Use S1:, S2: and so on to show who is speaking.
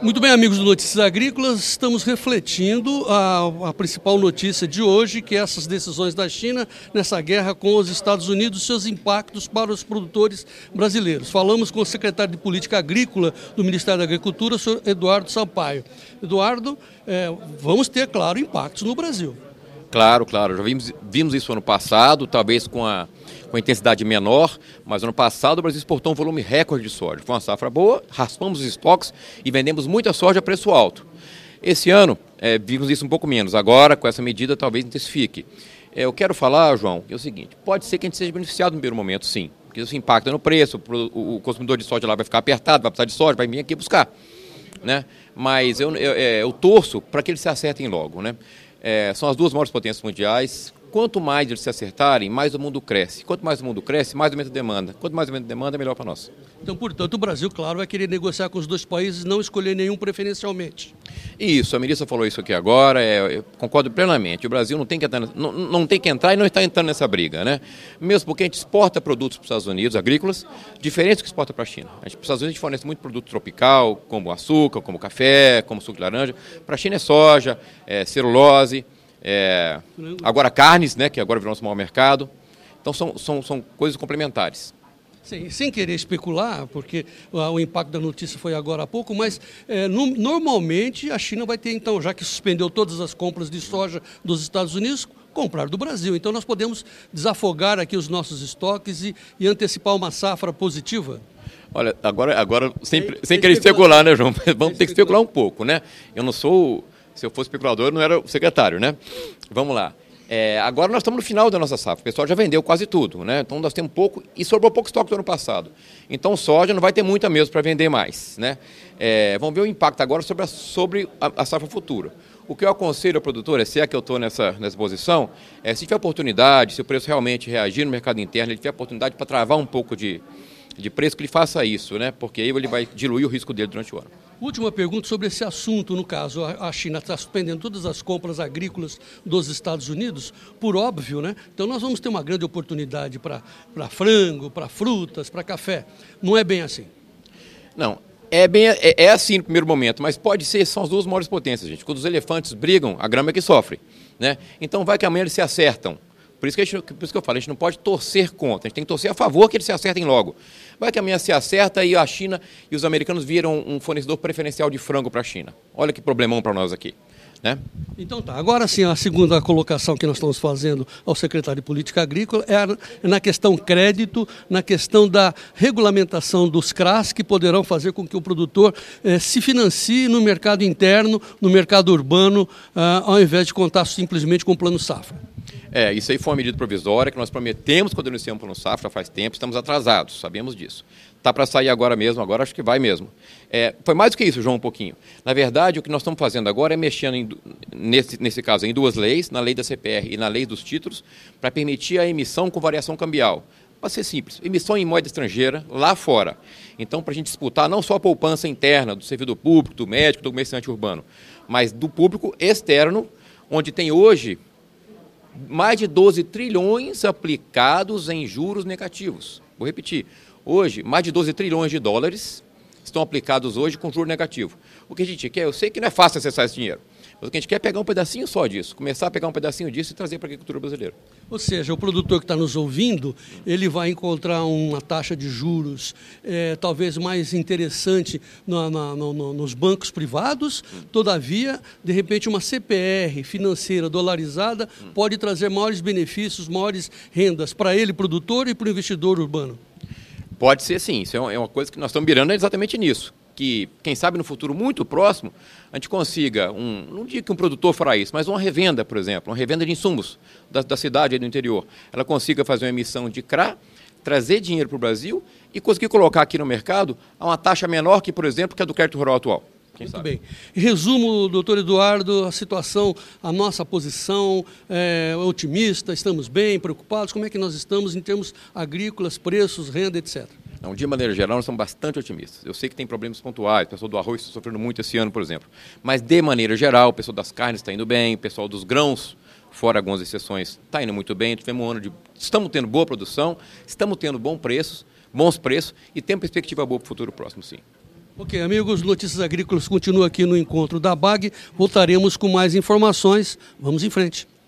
S1: Muito bem, amigos do Notícias Agrícolas, estamos refletindo a principal notícia de hoje, que é essas decisões da China nessa guerra com os Estados Unidos, seus impactos para os produtores brasileiros. Falamos com o secretário de Política Agrícola do Ministério da Agricultura, o senhor Eduardo Sampaio. Eduardo, vamos ter, claro, impactos no Brasil.
S2: Claro, já vimos isso ano passado, talvez com a intensidade menor, mas ano passado o Brasil exportou um volume recorde de soja. Foi uma safra boa, raspamos os estoques e vendemos muita soja a preço alto. Esse ano, vimos isso um pouco menos. Agora, com essa medida, talvez intensifique. Eu quero falar, João, que é o seguinte, pode ser que a gente seja beneficiado no primeiro momento, sim, porque isso impacta no preço, o consumidor de soja lá vai ficar apertado, vai precisar de soja, vai vir aqui buscar, né? Mas eu torço para que eles se acertem logo, né? São as duas maiores potências mundiais. Quanto mais eles se acertarem, mais o mundo cresce. Quanto mais o mundo cresce, mais aumenta a demanda. Quanto mais aumenta a demanda, melhor para nós.
S1: Então, portanto, o Brasil, claro, vai querer negociar com os dois países e não escolher nenhum preferencialmente.
S2: Isso, a ministra falou isso aqui agora, eu concordo plenamente. O Brasil não tem que entrar e não está entrando nessa briga, né? Mesmo porque a gente exporta produtos para os Estados Unidos, agrícolas, diferentes do que exporta para a China. Para os Estados Unidos a gente fornece muito produto tropical, como açúcar, como café, como suco de laranja. Para a China é soja, celulose. Agora carnes, né, que agora virou nosso maior mercado. Então são coisas complementares.
S1: Sim, sem querer especular, porque o impacto da notícia foi agora há pouco, mas normalmente a China vai ter, então, já que suspendeu todas as compras de soja dos Estados Unidos, comprar do Brasil. Então nós podemos desafogar aqui os nossos estoques e antecipar uma safra positiva.
S2: Olha, agora sem querer especular, né, João? Vamos ter que especular um pouco, né? Eu não sou... Se eu fosse especulador, eu não era o secretário, né? Vamos lá. Agora nós estamos no final da nossa safra. O pessoal já vendeu quase tudo, né? Então nós temos pouco e sobrou pouco estoque do ano passado. Então soja não vai ter muita mesmo para vender mais, né? Vamos ver o impacto agora sobre a safra futura. O que eu aconselho ao produtor, se é que eu estou nessa posição, se tiver oportunidade, se o preço realmente reagir no mercado interno, ele tiver oportunidade para travar um pouco de preço, que ele faça isso, né? Porque aí ele vai diluir o risco dele durante o ano.
S1: Última pergunta sobre esse assunto, no caso, a China está suspendendo todas as compras agrícolas dos Estados Unidos, por óbvio, né? Então nós vamos ter uma grande oportunidade para frango, para frutas, para café. Não é bem assim?
S2: Não, é assim no primeiro momento, mas pode ser, são as duas maiores potências, gente. Quando os elefantes brigam, a grama é que sofre, né? Então vai que amanhã eles se acertam. Por isso que eu falo, a gente não pode torcer contra, a gente tem que torcer a favor que eles se acertem logo. Vai que amanhã se acerta e a China e os americanos viram um fornecedor preferencial de frango para a China. Olha que problemão para nós aqui, né?
S1: Então tá, agora sim a segunda colocação que nós estamos fazendo ao secretário de Política Agrícola é na questão crédito, na questão da regulamentação dos CRAs, que poderão fazer com que o produtor se financie no mercado interno, no mercado urbano, ao invés de contar simplesmente com o Plano Safra.
S2: Isso aí foi uma medida provisória que nós prometemos quando iniciamos o Plano Safra, faz tempo, estamos atrasados, sabemos disso. Está para sair agora mesmo, agora acho que vai mesmo. Foi mais do que isso, João, um pouquinho. Na verdade, o que nós estamos fazendo agora é mexendo, nesse caso, em duas leis, na lei da CPR e na lei dos títulos, para permitir a emissão com variação cambial. Para ser simples, emissão em moeda estrangeira, lá fora. Então, para a gente disputar não só a poupança interna do servidor público, do médico, do comerciante urbano, mas do público externo, onde tem hoje mais de 12 trilhões aplicados em juros negativos. Vou repetir, hoje, mais de 12 trilhões de dólares estão aplicados hoje com juro negativo. O que a gente quer, eu sei que não é fácil acessar esse dinheiro, mas o que a gente quer é pegar um pedacinho só disso, começar a pegar um pedacinho disso e trazer para a agricultura brasileira.
S1: Ou seja, o produtor que está nos ouvindo, ele vai encontrar uma taxa de juros talvez mais interessante nos bancos privados, todavia, de repente, uma CPR financeira dolarizada pode trazer maiores benefícios, maiores rendas para ele, produtor, e para o investidor urbano.
S2: Pode ser sim, isso é uma coisa que nós estamos mirando exatamente nisso. Que, quem sabe, no futuro muito próximo, a gente consiga, não digo que um produtor fará isso, mas uma revenda, por exemplo, uma revenda de insumos da cidade aí do interior, ela consiga fazer uma emissão de CRA, trazer dinheiro para o Brasil e conseguir colocar aqui no mercado a uma taxa menor que, por exemplo, que a do crédito rural atual.
S1: Muito bem. Resumo, doutor Eduardo, a situação, a nossa posição otimista, estamos bem, preocupados, como é que nós estamos em termos agrícolas, preços, renda, etc.
S2: Não, de maneira geral, nós somos bastante otimistas. Eu sei que tem problemas pontuais, o pessoal do arroz está sofrendo muito esse ano, por exemplo. Mas, de maneira geral, o pessoal das carnes está indo bem, o pessoal dos grãos, fora algumas exceções, está indo muito bem. Tivemos um ano de... Estamos tendo boa produção, estamos tendo bons preços e temos perspectiva boa para o futuro próximo, sim.
S1: Ok, amigos, Notícias Agrícolas continua aqui no encontro da BAG. Voltaremos com mais informações. Vamos em frente.